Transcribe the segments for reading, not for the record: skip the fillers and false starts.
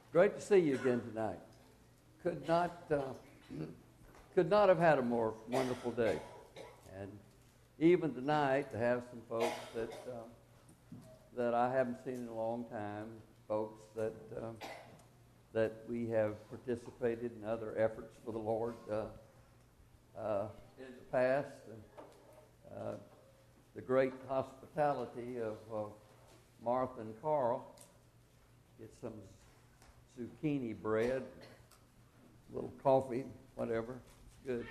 Great to see you again tonight. Could not have had a more wonderful day. And even tonight, to have some folks that I haven't seen in a long time, folks that we have participated in other efforts for the Lord in the past, and the great hospitality of Martha and Carl. Get some zucchini bread, a little coffee, whatever. It's good.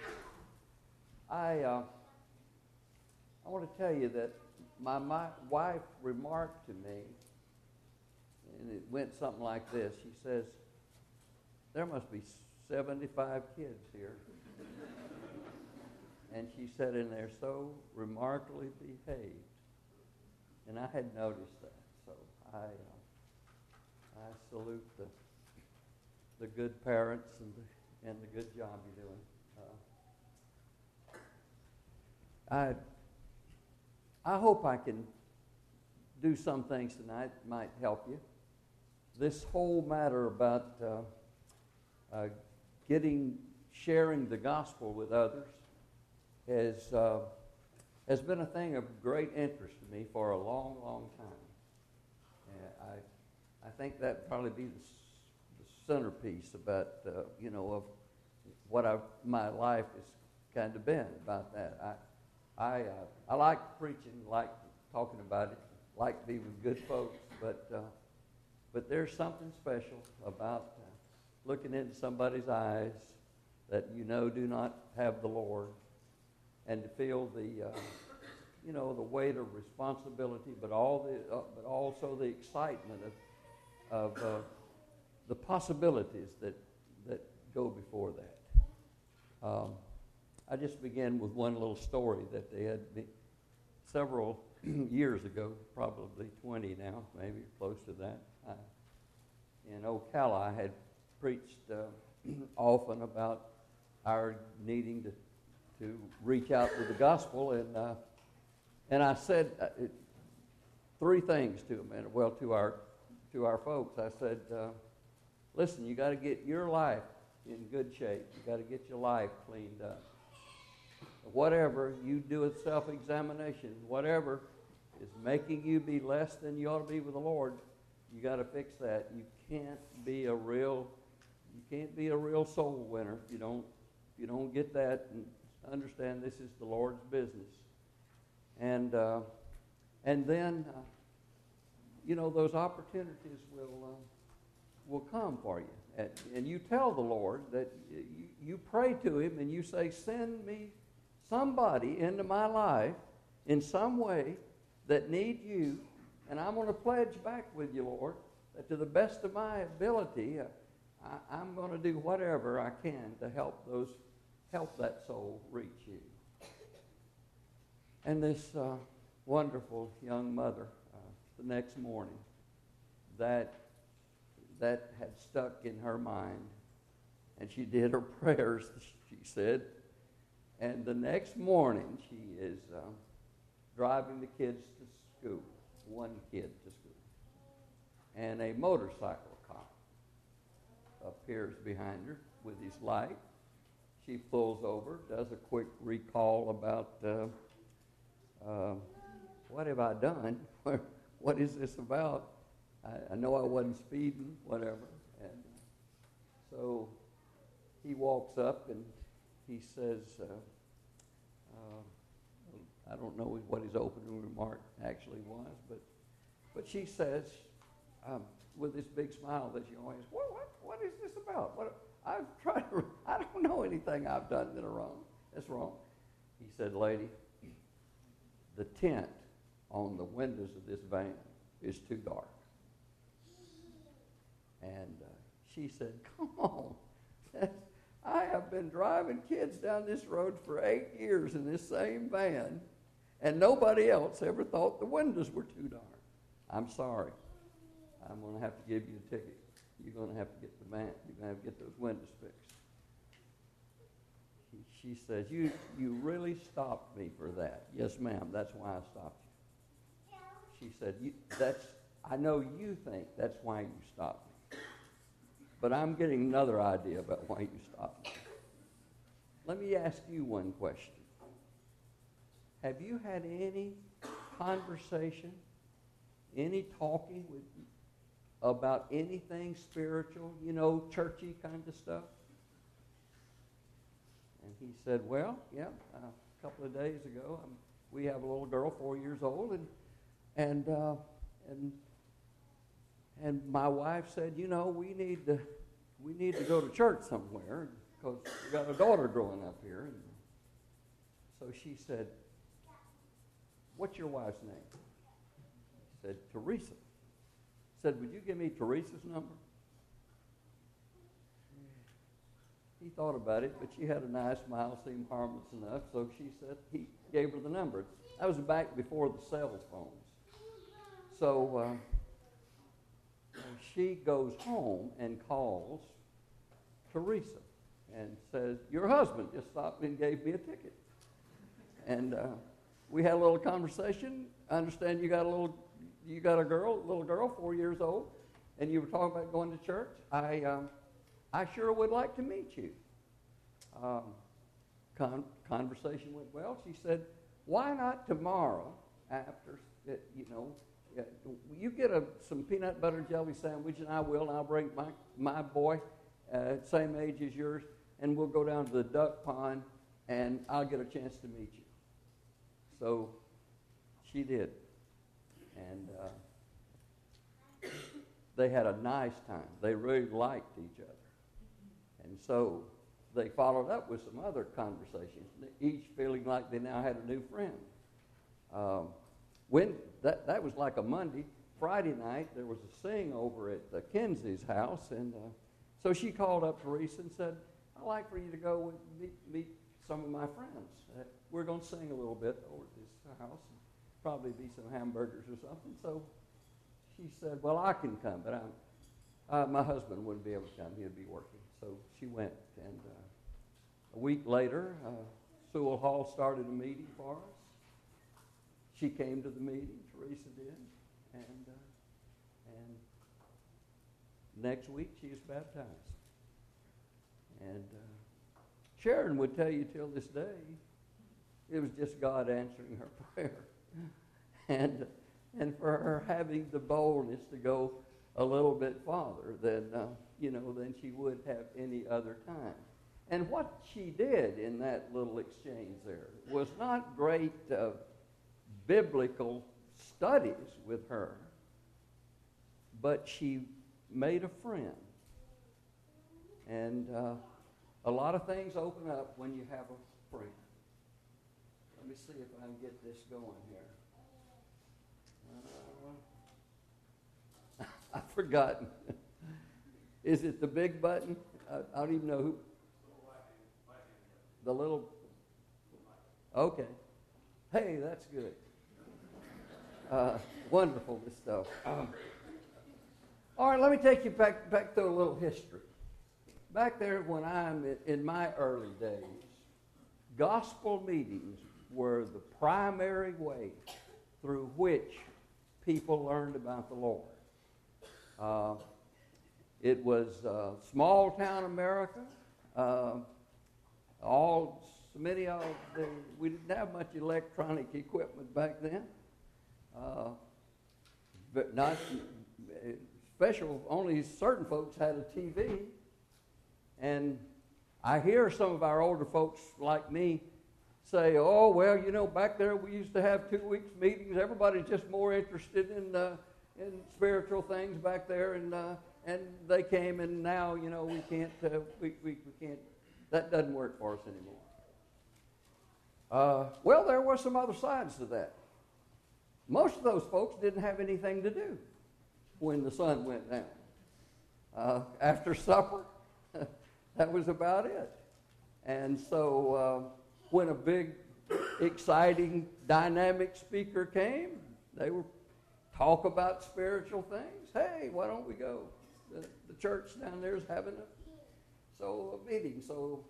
I want to tell you that my wife remarked to me, and it went something like this. She says, "There must be 75 kids here." And she said, "And they're so remarkably behaved." And I had noticed that, so I salute the good parents and the good job you're doing. I hope I can do some things tonight that might help you. This whole matter about sharing the gospel with others has been a thing of great interest to me for a long, long time. I think that probably be the centerpiece about of what my life has kind of been about that. I like preaching, like talking about it, like being with good folks, but there's something special about looking into somebody's eyes that do not have the Lord, and to feel the weight of responsibility, but also the excitement of the possibilities that go before that. I just began with one little story that they had several years ago, probably 20 now, maybe close to that. In Ocala, I had preached often about our needing to reach out with the gospel, and I said three things to them, to our folks. I said, listen, you got to get your life in good shape. You got to get your life cleaned up. Whatever you do with self-examination, whatever is making you be less than you ought to be with the Lord, you got to fix that. You can't be a real soul winner if you don't get that and understand this is the Lord's business. And then those opportunities will come for you, and you tell the Lord that you pray to Him and you say, "Send me somebody into my life in some way that need you, and I'm going to pledge back with you, Lord, that to the best of my ability, I'm going to do whatever I can to help that soul reach you." And this wonderful young mother, the next morning, that had stuck in her mind, and she did her prayers, she said, and the next morning she is driving the kids to school, one kid to school, and a motorcycle cop appears behind her with his light. She pulls over, does a quick recall about what have I done? What is this about? I know I wasn't speeding, whatever. And so he walks up and he says, I don't know what his opening remark actually was, but she says, with this big smile that she always, what is this about? I don't know anything I've done that's wrong. He said, "Lady, the tint on the windows of this van is too dark." And she said, "Come on. I have been driving kids down this road for 8 years in this same van, and nobody else ever thought the windows were too dark. I'm sorry. I'm going to have to give you a ticket. You're going to have to get the van. You're going to have to get those windows fixed." She says, you really stopped me for that." "Yes, ma'am, that's why I stopped you." She said, I know you think that's why you stopped me. But I'm getting another idea about why you stopped. Let me ask you one question. Have you had any conversation, any talking about anything spiritual, churchy kind of stuff? And he said, well, yeah, a couple of days ago, we have a little girl, 4 years old, and my wife said, we need to go to church somewhere because we got a daughter growing up here. And so she said, what's your wife's name? He said, Teresa. Said, would you give me Teresa's number? He thought about it, but she had a nice smile, seemed harmless enough, so he gave her the number. That was back before the cell phones. So she goes home and calls Teresa and says, your husband just stopped and gave me a ticket. And we had a little conversation. I understand you got a little girl, 4 years old, and you were talking about going to church. I sure would like to meet you. Conversation went well. She said, why not tomorrow after, you get some peanut butter jelly sandwich, and I will, and I'll bring my boy, same age as yours, and we'll go down to the duck pond, and I'll get a chance to meet you. So she did. And they had a nice time. They really liked each other. And so they followed up with some other conversations, each feeling like they now had a new friend. When that was like a Monday. Friday night, there was a sing over at Kenzie's house, and so she called up Teresa and said, I'd like for you to go and meet some of my friends. We're going to sing a little bit over at this house, and probably be some hamburgers or something. So she said, well, I can come, but my husband wouldn't be able to come. He'd be working. So she went, and a week later, Sewell Hall started a meeting for us. She came to the meeting, Teresa did, and next week she is baptized. And Sharon would tell you till this day, it was just God answering her prayer. And for her having the boldness to go a little bit farther than she would have any other time. And what she did in that little exchange there was not great biblical studies with her, but she made a friend. And a lot of things open up when you have a friend. Let me see if I can get this going here. I've forgotten. Is it the big button? I don't even know who. The little. Okay. Hey, that's good. Wonderful, this stuff. All right, let me take you back to a little history. Back there when I'm in my early days, gospel meetings were the primary way through which people learned about the Lord. It was small town America. We didn't have much electronic equipment back then. But not special. Only certain folks had a TV. And I hear some of our older folks like me say, "Oh well, back there we used to have 2 weeks meetings. Everybody's just more interested in spiritual things back there, and they came, and now we can't. We can't. That doesn't work for us anymore." Well, there were some other sides to that. Most of those folks didn't have anything to do when the sun went down. After supper, that was about it. And so when a big, exciting, dynamic speaker came, they would talk about spiritual things. Hey, why don't we go? The church down there is having a meeting. So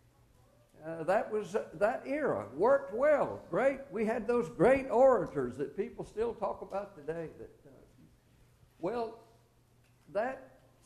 that era worked well. Great. We had those great orators that people still talk about today. That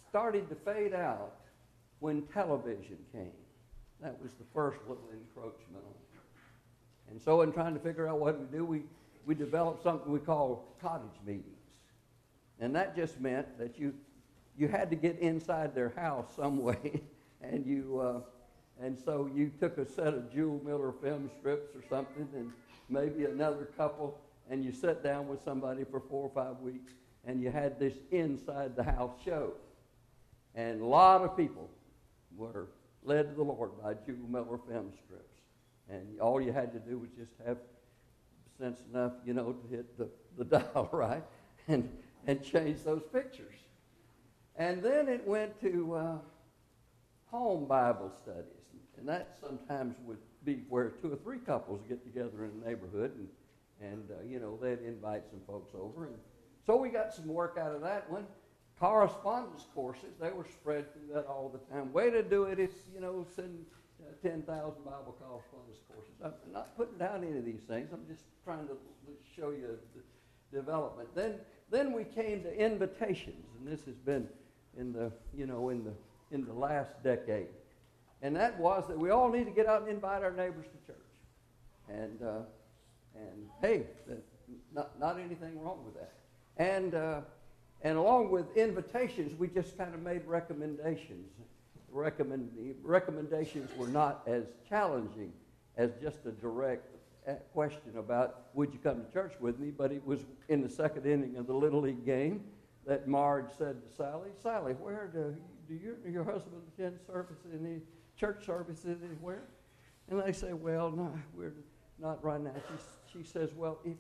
started to fade out when television came. That was the first little encroachment on it. And so in trying to figure out what we do, we developed something we call cottage meetings. And that just meant that you had to get inside their house some way, and so you took a set of Jewel Miller film strips or something, and maybe another couple, and you sat down with somebody for 4 or 5 weeks, and you had this inside the house show. And a lot of people were led to the Lord by Jewel Miller film strips. And all you had to do was just have sense enough, to hit the dial right and change those pictures. And then it went to home Bible studies. And that sometimes would be where 2 or 3 couples get together in a neighborhood, and they'd invite some folks over. And so we got some work out of that one. Correspondence courses, they were spread through that all the time. Way to do it is, send 10,000 Bible correspondence courses. I'm not putting down any of these things. I'm just trying to show you the development. Then we came to invitations, and this has been in the last decade. And that was that we all need to get out and invite our neighbors to church. And hey, not anything wrong with that. And along with invitations, we just kind of made recommendations. Recommendations were not as challenging as just a direct question about, would you come to church with me? But it was in the second inning of the Little League game that Marge said to Sally, where do your husband attend service, any church services anywhere? And they say, well, no, we're not right now. She says, well, if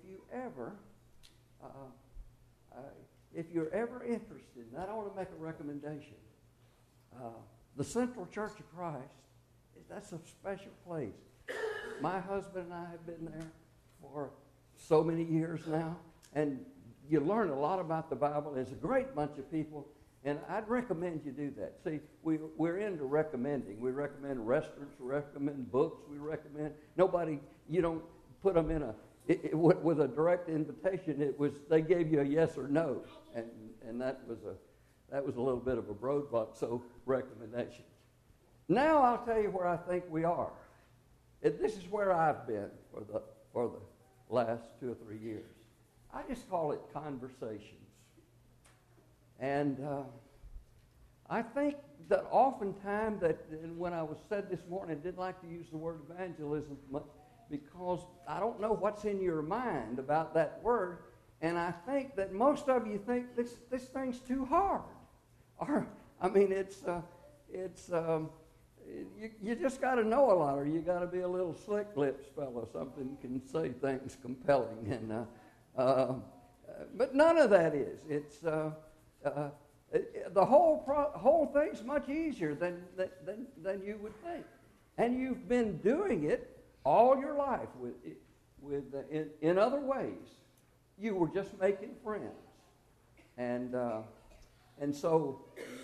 you're ever interested, and I want to make a recommendation, the Central Church of Christ, that's a special place. My husband and I have been there for so many years now, and you learn a lot about the Bible. There's a great bunch of people, and I'd recommend you do that. See, we're into recommending. We recommend restaurants, we recommend books, we recommend, you don't put them in with a direct invitation. They gave you a yes or no, and that was a little bit of a roadblock. So recommendation. Now I'll tell you where I think we are. This is where I've been for the last 2 or 3 years. I just call it conversations, and I think that oftentimes and when I was said this morning, I didn't like to use the word evangelism much, because I don't know what's in your mind about that word, and I think that most of you think this thing's too hard. You just got to know a lot, or you got to be a little slick lips fellow, something can say things compelling, and but none of that is. It's the whole thing's much easier than you would think, and you've been doing it all your life in other ways. You were just making friends, and so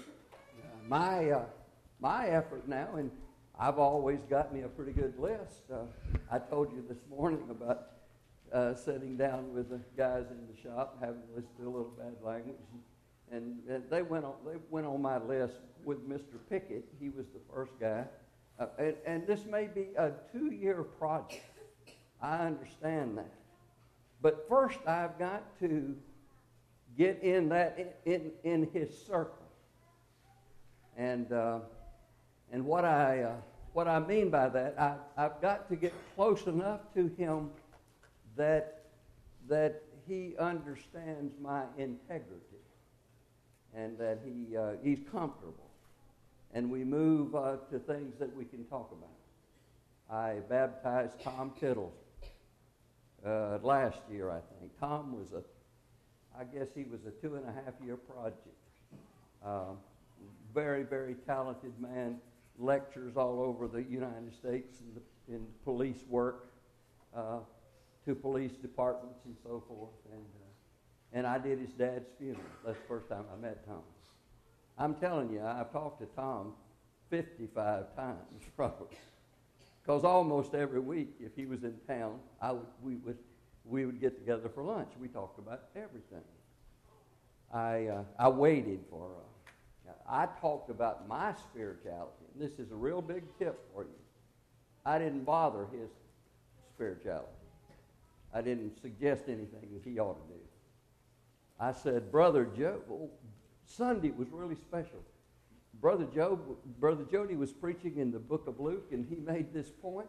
my effort now, and I've always got me a pretty good list. I told you this morning about sitting down with the guys in the shop, having to listen to a little bad language, and they went on my list with Mr. Pickett. He was the first guy. And this may be a 2-year project. I understand that. But first I've got to get in his circle. And what I mean by that, I've got to get close enough to him that he understands my integrity, and that he's comfortable. And we move to things that we can talk about. I baptized Tom Kittle last year, I think. Tom was I guess he was a 2.5-year project. Very, very talented man. Lectures all over the United States in police work, to police departments and so forth. And I did his dad's funeral. That's the first time I met Tom. I'm telling you, I've talked to Tom 55 times probably, because almost every week, if he was in town, we would get together for lunch. We talked about everything. I waited for I talked about my spirituality. And this is a real big tip for you. I didn't bother his spirituality. I didn't suggest anything that he ought to do. I said, Brother Joe, Sunday was really special. Brother Jody was preaching in the book of Luke, and he made this point.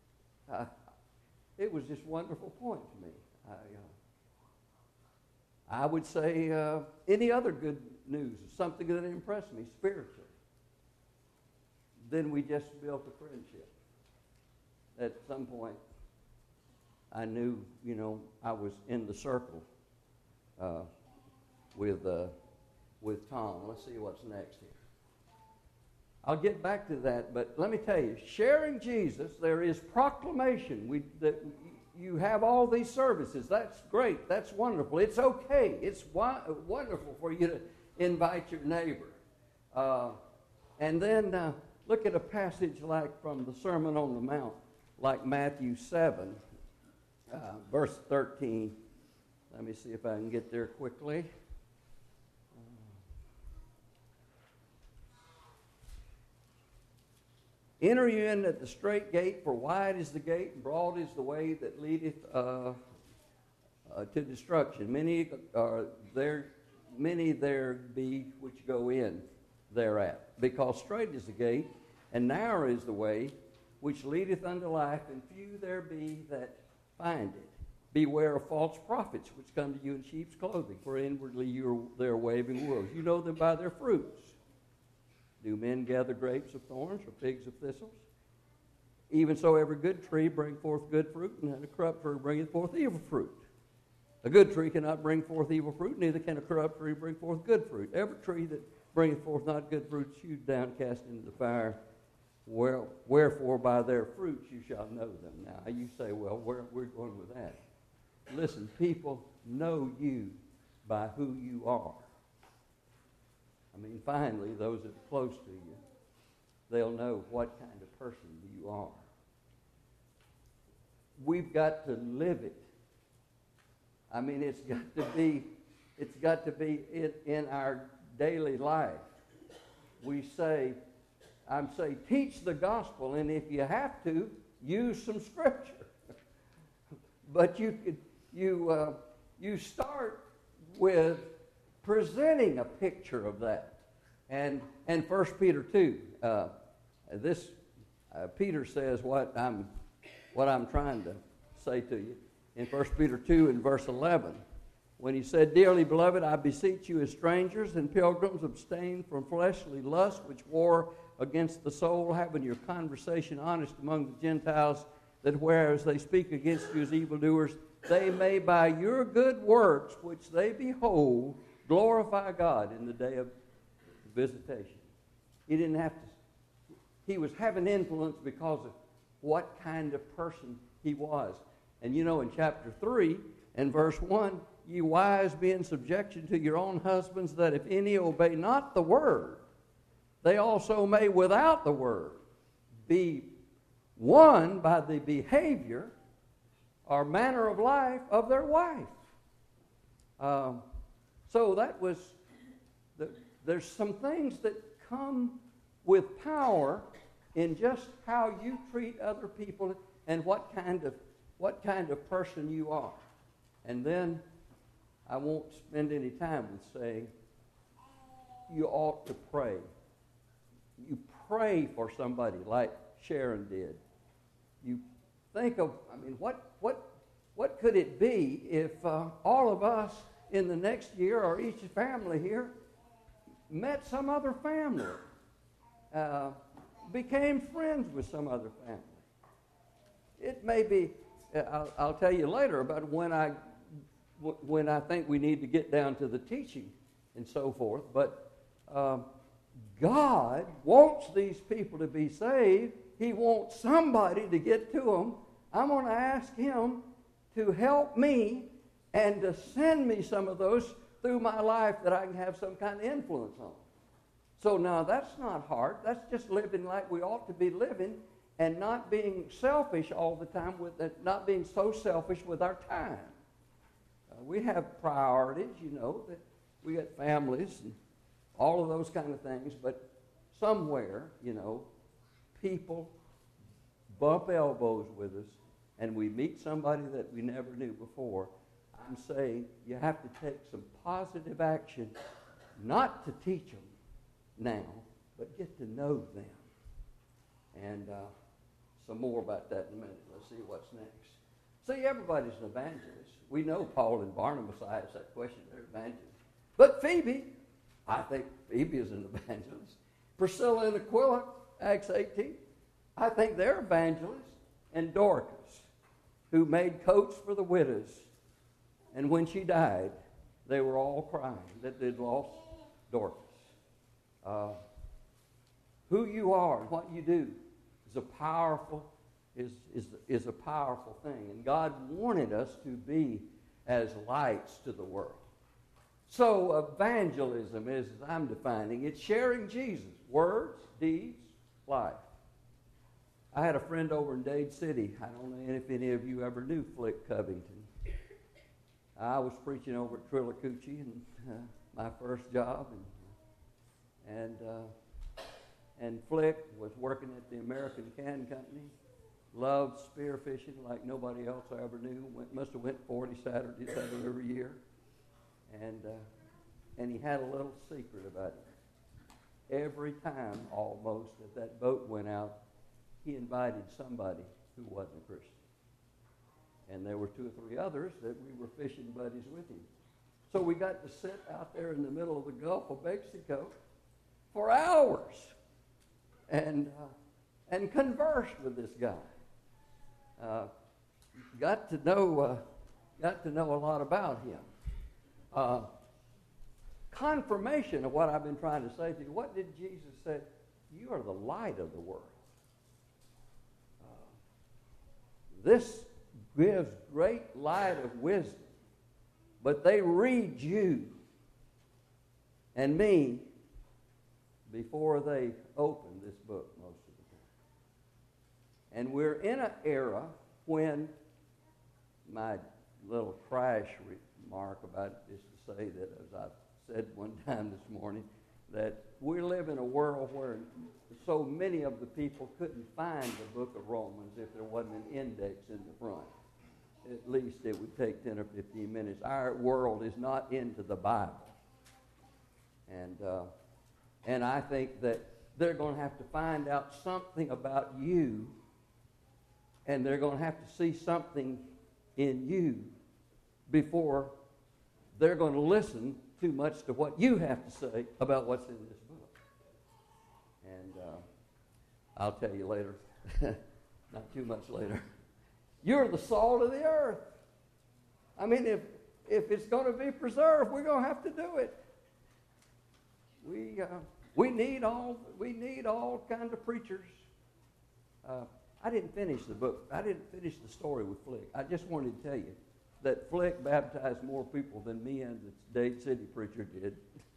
It was just a wonderful point to me. I would say any other good news, something that impressed me spiritually. Then we just built a friendship. At some point, I knew, I was in the circle with Tom. Let's see what's next here. I'll get back to that, but let me tell you, sharing Jesus, there is proclamation. You have all these services. That's great. That's wonderful. It's okay. It's wonderful for you to invite your neighbor. And then look at a passage like from the Sermon on the Mount, like Matthew 7, verse 13. Let me see if I can get there quickly. Enter you in at the straight gate, for wide is the gate, and broad is the way that leadeth to destruction. Many there be which go in thereat. Because straight is the gate, and narrow is the way which leadeth unto life, and few there be that find it. Beware of false prophets, which come to you in sheep's clothing, for inwardly they're waving wolves. You know them by their fruits. Do men gather grapes of thorns or figs of thistles? Even so, every good tree bring forth good fruit, and a corrupt tree bringeth forth evil fruit. A good tree cannot bring forth evil fruit, neither can a corrupt tree bring forth good fruit. Every tree that bringeth forth not good fruit is hewed down, cast into the fire. Wherefore by their fruits you shall know them. Now you say, well, where are we going with that? Listen, people know you by who you are. I mean, finally, those that are close to you, they'll know what kind of person you are. We've got to live it. I mean, it's got to be in our daily life. I'm saying, teach the gospel, and if you have to, use some scripture. But you start with presenting a picture of that. And 1 Peter 2, Peter says what I'm trying to say to you. In 1 Peter 2 in verse 11, when he said, Dearly beloved, I beseech you as strangers and pilgrims, abstain from fleshly lusts which war against the soul, having your conversation honest among the Gentiles, that whereas they speak against you as evildoers, they may by your good works which they behold glorify God in the day of visitation. He didn't have to. He was having influence because of what kind of person he was. And in chapter 3 and verse 1, ye wives be in subjection to your own husbands, that if any obey not the word, they also may without the word be won by the behavior or manner of life of their wife. So that was, there's some things that come with power in just how you treat other people and what kind of person you are. And then I won't spend any time with saying you ought to pray. You pray for somebody like Sharon did. You think of, what could it be if all of us in the next year, or each family here, met some other family, became friends with some other family? It may be, I'll tell you later about when I think we need to get down to the teaching and so forth, but God wants these people to be saved. He wants somebody to get to them. I'm going to ask him to help me and to send me some of those through my life that I can have some kind of influence on. So now that's not hard. That's just living like we ought to be living and not being selfish all the time, not being so selfish with our time. We have priorities, that we got families all of those kind of things. But somewhere, people bump elbows with us, and we meet somebody that we never knew before. I'm saying you have to take some positive action, not to teach them now, but get to know them. And some more about that in a minute. Let's see what's next. See, everybody's an evangelist. We know Paul and Barnabas asked that question. They're evangelists. But Phoebe, I think Phoebe is an evangelist. Priscilla and Aquila, Acts 18, I think they're evangelists. And Dorcas, who made coats for the widows. And when she died, they were all crying that they'd lost Dorcas. Who you are and what you do is a powerful thing. And God wanted us to be as lights to the world. So evangelism is, as I'm defining, it's sharing Jesus. Words, deeds, life. I had a friend over in Dade City. I don't know if any of you ever knew Flick Covington. I was preaching over at Trillicoochee and my first job. And Flick was working at the American Can Company. Loved spearfishing like nobody else I ever knew. Must have went 40 Saturdays out of every year. And he had a little secret about it. Every time, almost, that boat went out, he invited somebody who wasn't a Christian. And there were 2 or 3 others that we were fishing buddies with him. So we got to sit out there in the middle of the Gulf of Mexico for hours and conversed with this guy. Got to know a lot about him. Confirmation of what I've been trying to say to you. What did Jesus say? You are the light of the world. This gives great light of wisdom, but they read you and me before they open this book most of the time. And we're in an era when my little crash remark about it is to say that, as I said one time this morning, that we live in a world where so many of the people couldn't find the book of Romans if there wasn't an index in the front. At least it would take 10 or 15 minutes. Our world is not into the Bible. And I think that they're going to have to find out something about you, and they're going to have to see something in you before they're going to listen too much to what you have to say about what's in this book. And I'll tell you later, not too much later. You're the salt of the earth. I mean, if it's going to be preserved, we're going to have to do it. We need all kinds of preachers. I didn't finish the book. I didn't finish the story with Flick. I just wanted to tell you that Flick baptized more people than me and the Dade City preacher did.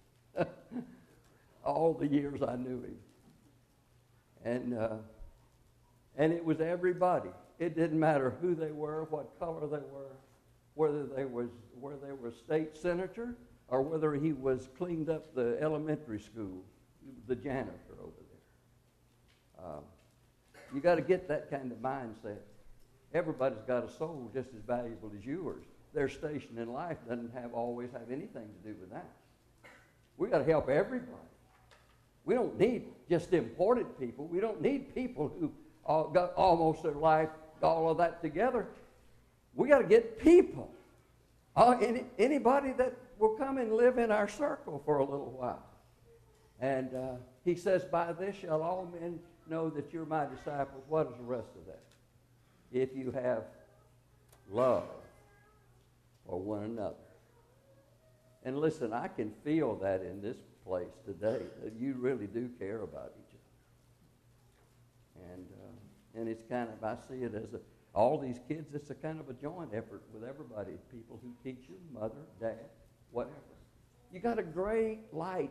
All the years I knew him. And it was everybody. It didn't matter who they were, what color they were, whether they were a state senator or whether he was cleaned up the elementary school, the janitor over there. You got to get that kind of mindset. Everybody's got a soul just as valuable as yours. Their station in life doesn't always have anything to do with that. We got to help everybody. We don't need just important people. We don't need people who got almost their life, all of that together. We got to get people. Anybody that will come and live in our circle for a little while. And he says, by this shall all men know that you're my disciples. What is the rest of that? If you have love for one another. And listen, I can feel that in this place today, that you really do care about each other. And it's kind of, I see it as all these kids, it's a kind of a joint effort with everybody, people who teach you, mother, dad, whatever. You got a great light,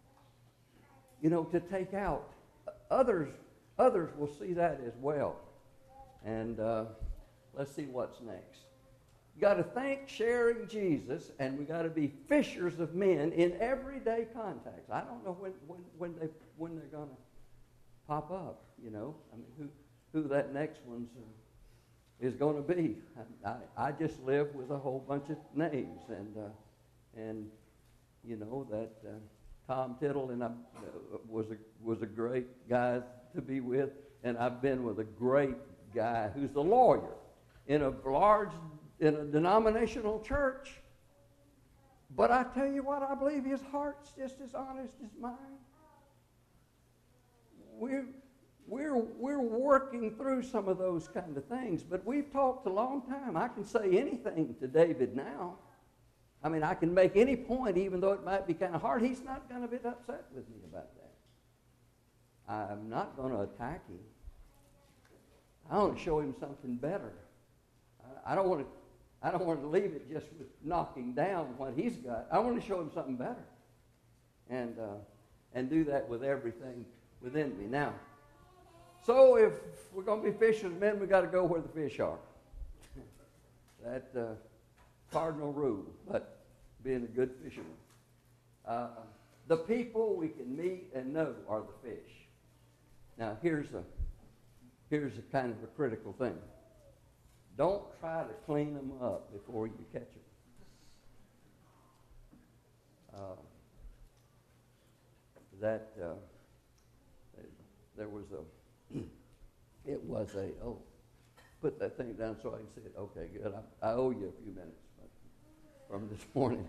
to take out. Others will see that as well. And let's see what's next. You got to think sharing Jesus, and we got to be fishers of men in everyday contacts. I don't know when they're going to pop up. You know, I mean, who that next one's is going to be. I just live with a whole bunch of names, and you know that Tom Tittle and I was a great guy to be with, and I've been with a great guy who's a lawyer in a denominational church. But I tell you what, I believe his heart's just as honest as mine. We're working through some of those kind of things, but we've talked a long time. I can say anything to David now. I mean, I can make any point, even though it might be kind of hard. He's not going to be upset with me about that. I'm not going to attack him. I want to show him something better. I don't want to leave it just with knocking down what he's got. I want to show him something better, and do that with everything within me. Now, so if we're going to be fishing men, we've got to go where the fish are. That cardinal rule, but being a good fisherman. The people we can meet and know are the fish. Now, here's a kind of a critical thing. Don't try to clean them up before you catch them. There was put that thing down so I can see it. Okay, good. I owe you a few minutes from this morning.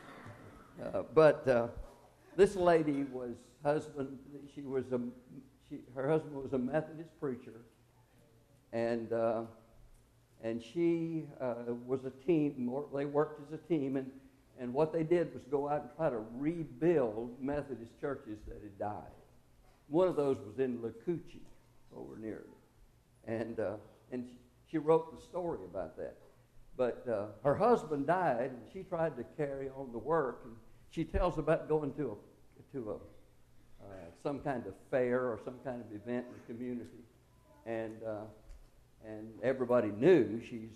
But this lady was husband. Her husband was a Methodist preacher, and she was a team. They worked as a team, and what they did was go out and try to rebuild Methodist churches that had died. One of those was in Lakuchi, over near it, and she wrote the story about that. But her husband died, and she tried to carry on the work. And she tells about going to some kind of fair or some kind of event in the community, and everybody knew she's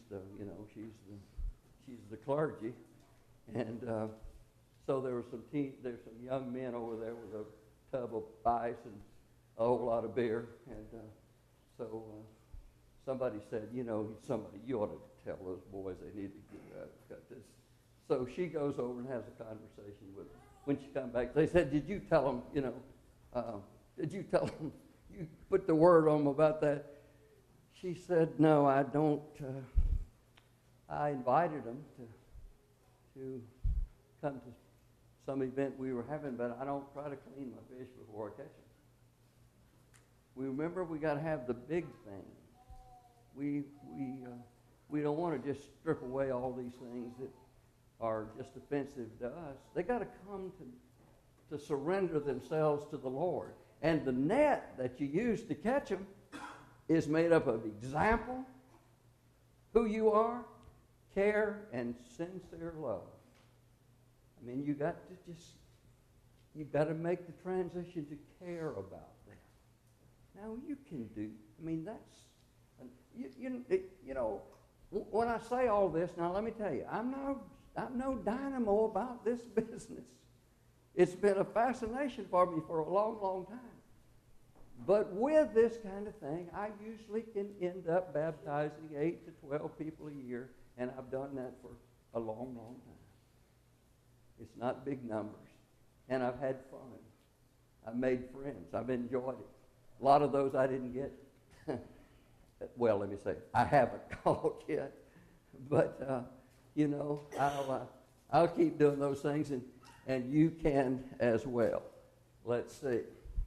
the clergy, and so there were some young men over there with a tub of ice and a whole lot of beer, and so somebody said, you ought to tell those boys they need to cut this. So she goes over and has a conversation with them. When she comes back, they said, did you tell them, you put the word on them about that? She said, no, I don't. I invited them to come to some event we were having, but I don't try to clean my fish before I catch them. We got to have the big thing. We don't want to just strip away all these things that are just offensive to us. They got to come to surrender themselves to the Lord. And the net that you use to catch them is made up of example, who you are, care, and sincere love. I mean, you got to make the transition to care about them. Now you can do. I mean, that's when I say all this. Now let me tell you, I'm no dynamo about this business. It's been a fascination for me for a long, long time. But with this kind of thing, I usually can end up baptizing 8 to 12 people a year, and I've done that for a long, long time. It's not big numbers, and I've had fun. I've made friends. I've enjoyed it. A lot of those I didn't get. Well, let me say, I haven't caught yet, but I'll keep doing those things, and you can as well. Let's see.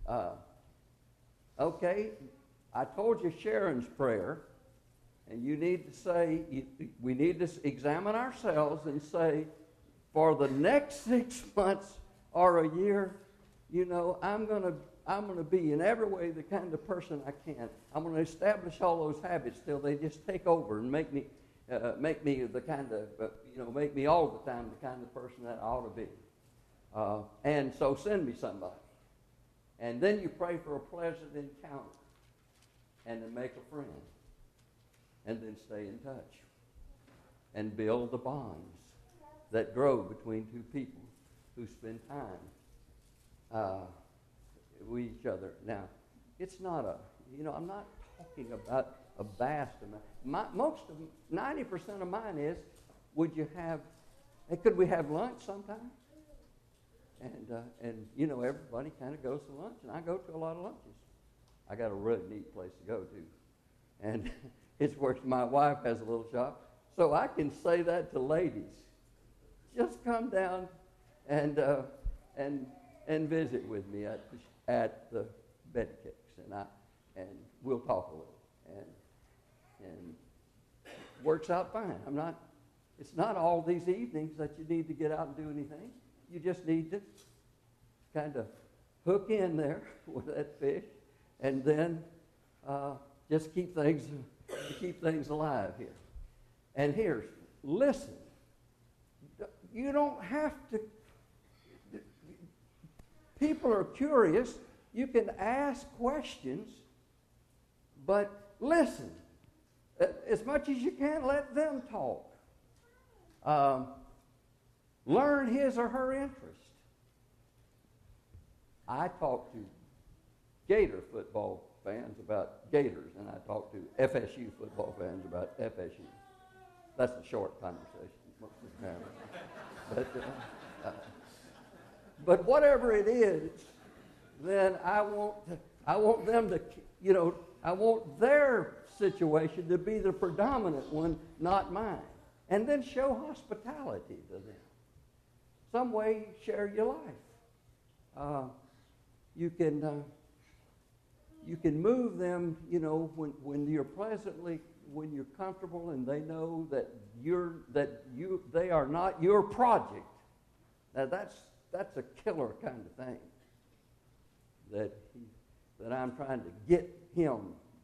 Okay, I told you Sharon's prayer, and you need to say, we need to examine ourselves and say, for the next 6 months or a year, I'm going to be in every way the kind of person I can. I'm going to establish all those habits till they just take over and make me the kind of, make me all the time the kind of person that I ought to be. And so send me somebody. And then you pray for a pleasant encounter. And then make a friend. And then stay in touch. and build the bonds that grow between two people who spend time with each other. Now, it's not I'm not talking about a vast amount. 90% of mine is, could we have lunch sometime? And everybody kind of goes to lunch, and I go to a lot of lunches. I got a really neat place to go to, and it's where my wife has a little shop, so I can say that to ladies. Just come down and visit with me at the Betty Cakes, and we'll talk a little, and works out fine. It's not all these evenings that you need to get out and do anything. You just need to kind of hook in there with that fish, and then just keep things alive here. And listen. You don't have to. People are curious. You can ask questions, but listen. As much as you can, let them talk. Learn his or her interest. I talk to Gator football fans about Gators, and I talk to FSU football fans about FSU. That's a short conversation most of the time. But whatever it is, then I want them to, I want their situation to be the predominant one, not mine. And then show hospitality to them. Some way, share your life. You can move them, when you're comfortable and they know that they are not your project. Now that's a killer kind of thing. That I'm trying to get him.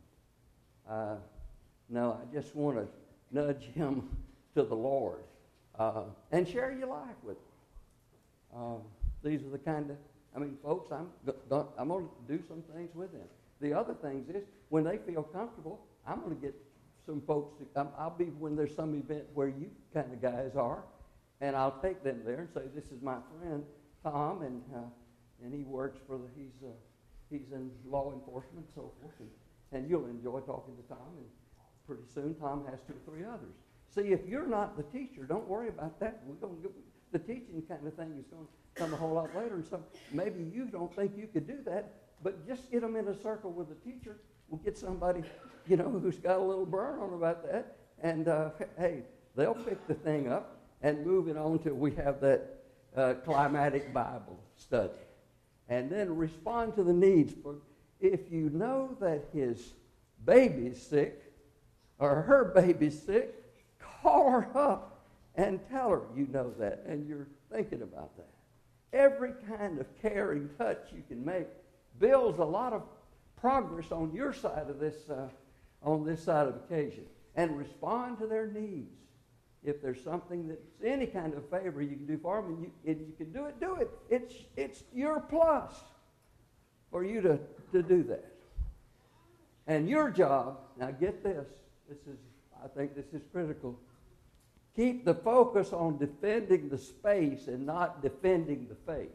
No, I just want to nudge him to the Lord, and share your life with them. These are the kind of, folks, I'm going to do some things with them. The other things is, when they feel comfortable, I'm going to get some folks, I'll be when there's some event where you kind of guys are, and I'll take them there and say, this is my friend Tom, and he works he's in law enforcement and so forth, and you'll enjoy talking to Tom, and pretty soon Tom has 2 or 3 others. See, if you're not the teacher, don't worry about that. The teaching kind of thing is going to come a whole lot later. And so maybe you don't think you could do that, but just get them in a circle with the teacher. We'll get somebody, who's got a little burn on about that. And, hey, they'll pick the thing up and move it on till we have that climatic Bible study. And then respond to the needs. For if you know that his baby's sick or her baby's sick, call her up and tell her you know that and you're thinking about that. Every kind of caring touch you can make builds a lot of progress on your side of this, on this side of the occasion. And respond to their needs. If there's something that's any kind of favor you can do for them, and you can do it. It's your plus for you to do that. And your job, now get this, I think this is critical. Keep the focus on defending the space and not defending the faith.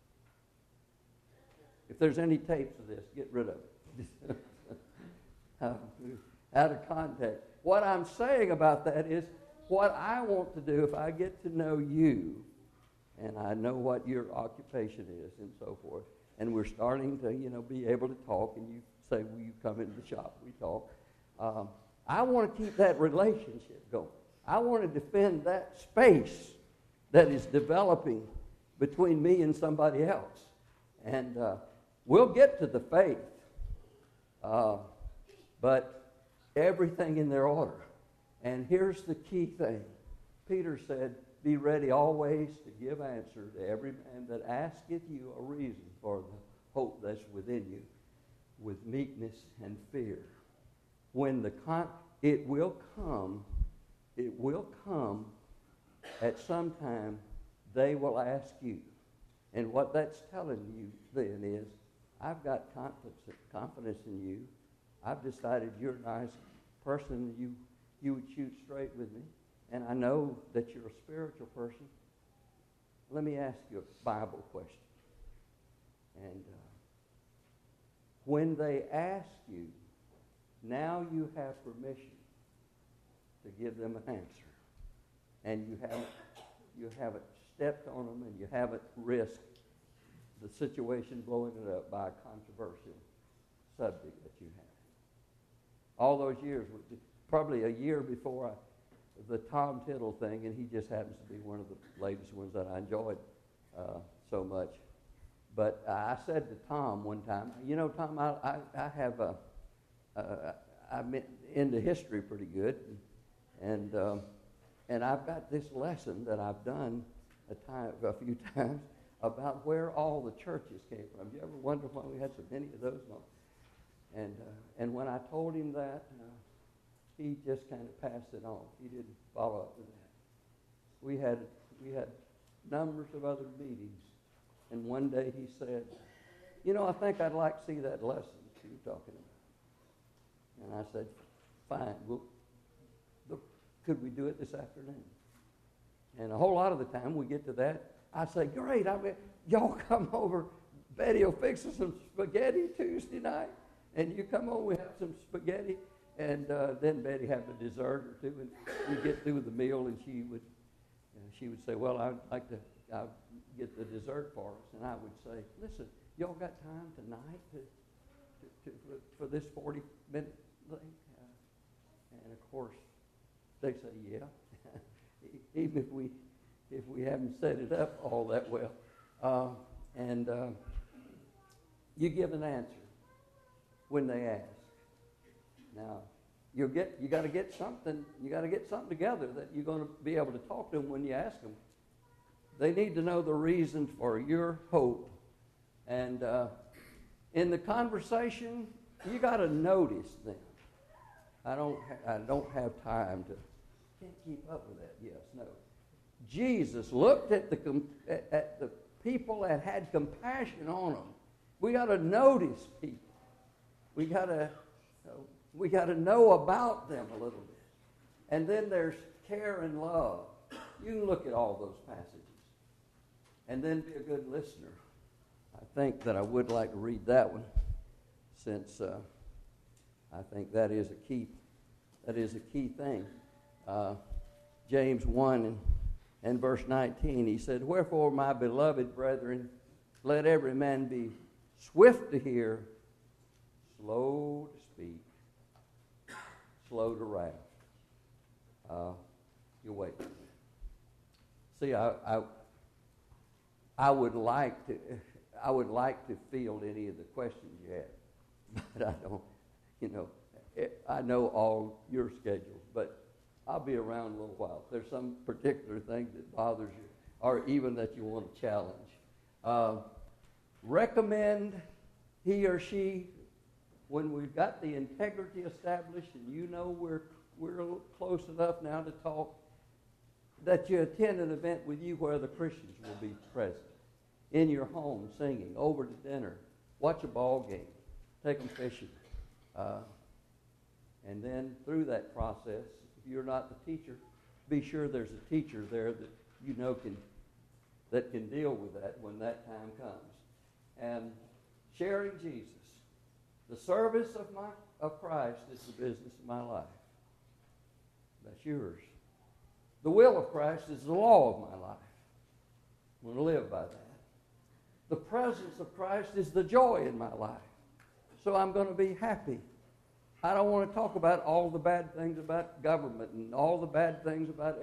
If there's any tapes of this, get rid of it. Out of context. What I'm saying about that is what I want to do if I get to know you and I know what your occupation is and so forth, and we're starting to, be able to talk, and you say, will you come into the shop? We talk. I want to keep that relationship going. I want to defend that space that is developing between me and somebody else. And we'll get to the faith, but everything in their order. And here's the key thing. Peter said, be ready always to give answer to every man that asketh you a reason for the hope that's within you, with meekness and fear. When it will come at some time, they will ask you. And what that's telling you then is, I've got confidence in you. I've decided you're a nice person. You would shoot straight with me. and I know that you're a spiritual person, let me ask you a Bible question. And when they ask you, now you have permission to give them an answer. And you haven't stepped on them, and you haven't risked the situation blowing it up by a controversial subject that you have. All those years, probably a year before the Tom Tittle thing, and he just happens to be one of the latest ones that I enjoyed so much. But I said to Tom one time, you know, Tom, I have I'm into history pretty good, and I've got this lesson that I've done a few times about where all the churches came from. You ever wonder why we had so many of those moments? And when I told him that, he just kind of passed it on. He didn't follow up with that. We had numbers of other meetings, and one day he said, you know, I think I'd like to see that lesson that you're talking about. And I said, fine. Could we do it this afternoon? And a whole lot of the time we get to that, I say, great, y'all come over. Betty will fix us some spaghetti Tuesday night, and you come over, we have some spaghetti, and then Betty have a dessert or two, and we get through the meal, and she would say, well, I'll get the dessert for us, and I would say, listen, y'all got time tonight for this 40-minute thing? And of course, they say, yeah, even if we haven't set it up all that well. And you give an answer when they ask. Now, you got to get something. You got to get something together that you're going to be able to talk to them when you ask them. They need to know the reason for your hope. And in the conversation, you got to notice them. I don't have time to. Can't keep up with that. Yes, no. Jesus looked at the people that had compassion on them. We got to notice people. We got to know about them a little bit. And then there's care and love. You can look at all those passages, and then be a good listener. I think that I would like to read that one, since I think that is a key. That is a key thing. James 1 and verse 19, he said, wherefore, my beloved brethren, let every man be swift to hear, slow to speak, slow to wrath. You wait. See, I would like to field any of the questions you have, but I don't. You know, I know all your schedules, but I'll be around a little while. If there's some particular thing that bothers you, or even that you want to challenge, recommend he or she, when we've got the integrity established and you know we're close enough now to talk, that you attend an event with you where the Christians will be present. In your home, singing, over to dinner, watch a ball game, take them fishing. And then through that process, if you're not the teacher, be sure there's a teacher there that you know can deal with that when that time comes. And sharing Jesus. The service of Christ is the business of my life. That's yours. The will of Christ is the law of my life. I'm going to live by that. The presence of Christ is the joy in my life. So I'm going to be happy. I don't want to talk about all the bad things about government and all the bad things about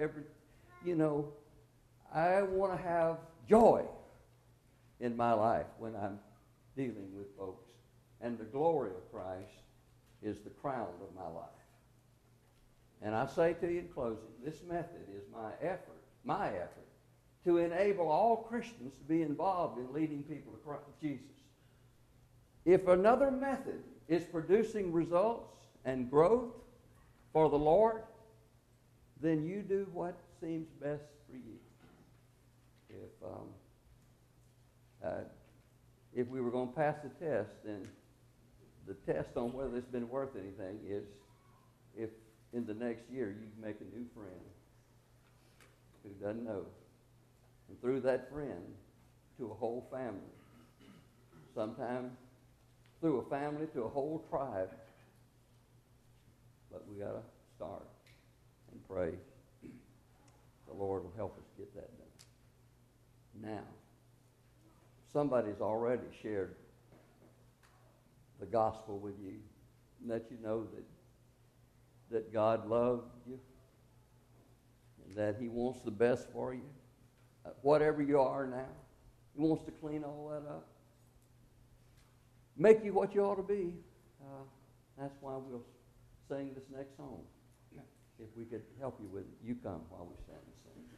I want to have joy in my life when I'm dealing with folks. And the glory of Christ is the crown of my life. And I say to you in closing, this method is my effort to enable all Christians to be involved in leading people to Jesus. If another method is producing results and growth for the Lord, then you do what seems best for you. If we were going to pass the test, then the test on whether it's been worth anything is if in the next year you make a new friend who doesn't know. And through that friend, to a whole family. Sometimes through a family to a whole tribe. But we got to start and pray. The Lord will help us get that done. Now, somebody's already shared the gospel with you, and that you know that God loved you, and that He wants the best for you. Whatever you are now, He wants to clean all that up, make you what you ought to be. That's why we'll sing this next song. If we could help you with it, you come while we stand and sing.